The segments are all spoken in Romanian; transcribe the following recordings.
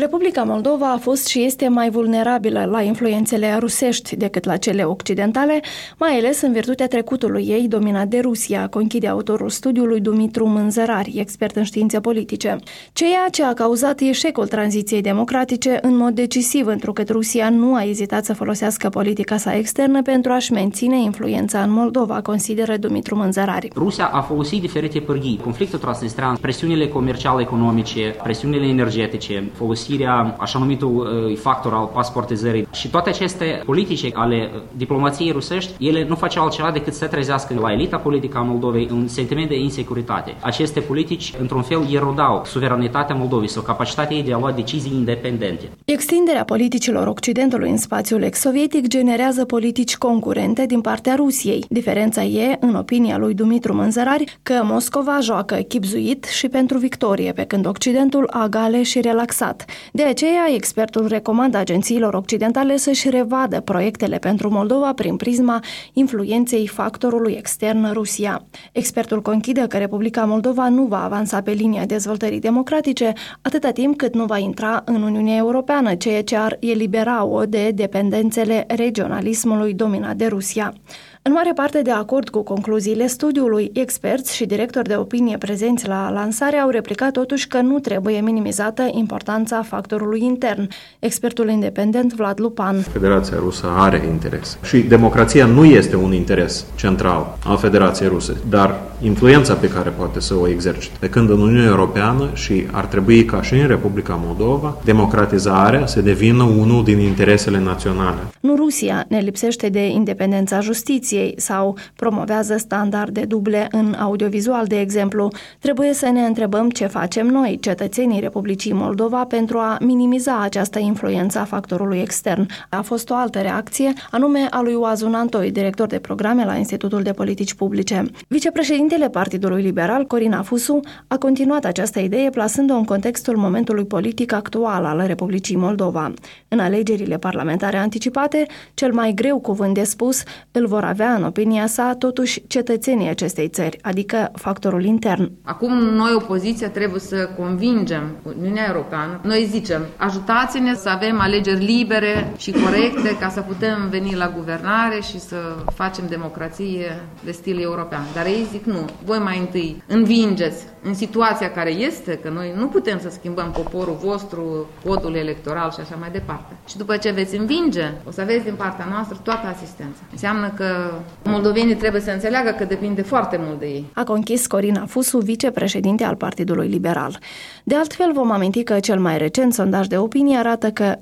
Republica Moldova a fost și este mai vulnerabilă la influențele rusești decât la cele occidentale, mai ales în virtutea trecutului ei dominat de Rusia, conchide autorul studiului Dumitru Mânzărari, expert în științe politice. Ceea ce a cauzat eșecul tranziției democratice în mod decisiv, întrucât Rusia nu a ezitat să folosească politica sa externă pentru a-și menține influența în Moldova, consideră Dumitru Mânzărari. Rusia a folosit diferite pârghii, conflictul transnistrean, presiunile comerciale economice, presiunile energetice, folosirea așa numitul factor al pasportizării și toate aceste politici ale diplomației rusești, ele nu făceau altceva decât să trezească la elita politică a Moldovei un sentiment de insecuritate. Aceste politici, într-un fel, erodau suveranitatea Moldovei sau capacitatea ei de a lua decizii independente. Extinderea politicilor Occidentului în spațiul ex-sovietic generează politici concurente din partea Rusiei. Diferența e, în opinia lui Dumitru Mânzărari, că Moscova joacă chibzuit și pentru victorie, pe când Occidentul agale și relaxat. De aceea, expertul recomandă agențiilor occidentale să-și revadă proiectele pentru Moldova prin prisma influenței factorului extern Rusia. Expertul conchide că Republica Moldova nu va avansa pe linia dezvoltării democratice atâta timp cât nu va intra în Uniunea Europeană, ceea ce ar elibera-o de dependențele regionalismului dominat de Rusia. În mare parte de acord cu concluziile studiului, experți și directori de opinie prezenți la lansare au replicat totuși că nu trebuie minimizată importanța factorului intern. Expertul independent Vlad Lupan. Federația Rusă are interes și democrația nu este un interes central al Federației Ruse, dar influența pe care poate să o exercite. Pe când în Uniunea Europeană și ar trebui ca și în Republica Moldova, democratizarea să devină unul din interesele naționale. Nu Rusia ne lipsește de independența justiției sau promovează standarde duble în audiovizual, de exemplu. Trebuie să ne întrebăm ce facem noi, cetățenii Republicii Moldova, pentru a minimiza această influență a factorului extern. A fost o altă reacție, anume a lui Oazun Antoi, director de programe la Institutul de Politici Publice. Vicepreședintele Partidului Liberal, Corina Fusu, a continuat această idee plasând-o în contextul momentului politic actual al Republicii Moldova. În alegerile parlamentare anticipate, cel mai greu cuvânt de spus îl vor avea, în opinia sa, totuși cetățenii acestei țări, adică factorul intern. Acum noi, opoziția, trebuie să convingem Uniunea Europeană. Noi zicem, ajutați-ne să avem alegeri libere și corecte ca să putem veni la guvernare și să facem democrație de stil european. Dar ei zic nu, voi mai întâi învingeți în situația care este, că noi nu putem să schimbăm poporul vostru, codul electoral și așa mai departe. Și după ce veți învinge, o să aveți din partea noastră toată asistența. Înseamnă că moldovenii trebuie să înțeleagă că depinde foarte mult de ei. A conchis Corina Fusu, vicepreședinte al Partidului Liberal. De altfel, vom aminti că cel mai recent sondaj de opinie arată că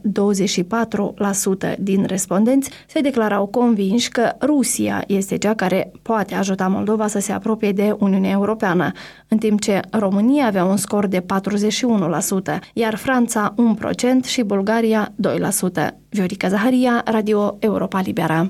24% din respondenți se declarau convinși că Rusia este cea care poate ajuta Moldova să se apropie de Uniunea Europeană, în timp ce România avea un scor de 41%, iar Franța 1% și Bulgaria 2%. Viorica Zaharia, Radio Europa Liberă.